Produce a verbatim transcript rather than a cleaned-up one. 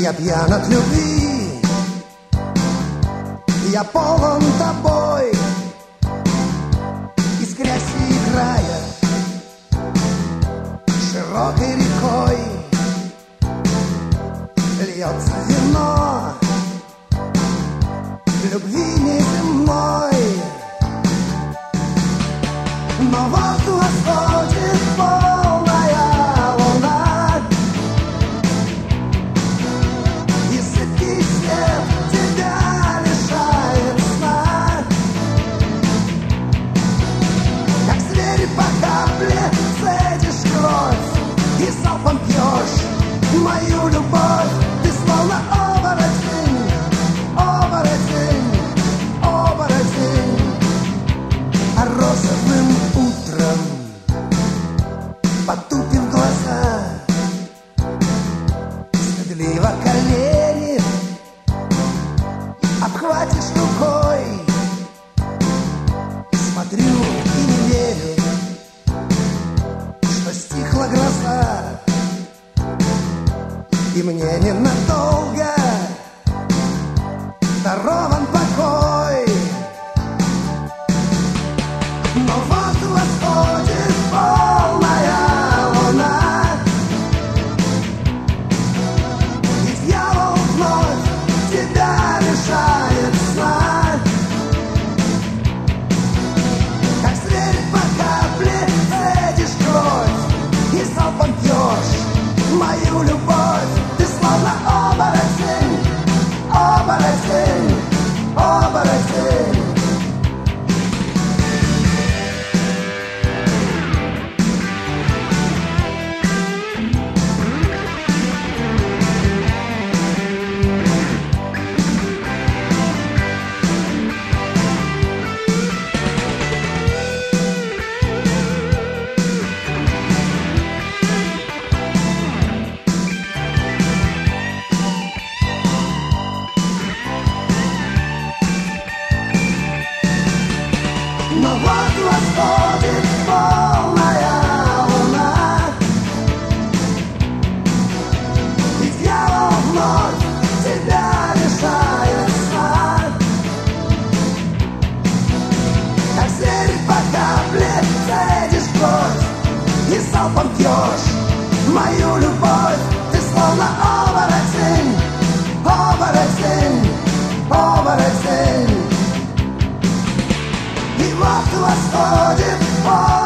Я пьян от любви, я полон тобой. Из грязи и края широкой рекой льется вино любви неземной. Но вот восходит полная луна, и сыпкий свет тебя лишает сна. Как зверь по капле цедишь кровь и залпом пьешь мою любовь. Ты словно оборотень, оборотень, оборотень. А розовым утром потупив глаза, стыдливо колени обхватишь рукой. Смотрю и не верю, что стихла гроза, и мне ненадолго дарован покой. Но вот восходит полная луна, и дьявол вновь тебя лишает сна. Как зверь по капле цедишь кровь и залпом пьешь мою любовь. Ты словно оборотень, оборотень, оборотень. Но вот восходит полная луна, и дьявол вновь тебя лишает сна. Как зверь по капле цедишь кровь и залпом пьешь мою любовь. Ты словно оборотень, оборотень, оборотень. И вот восходит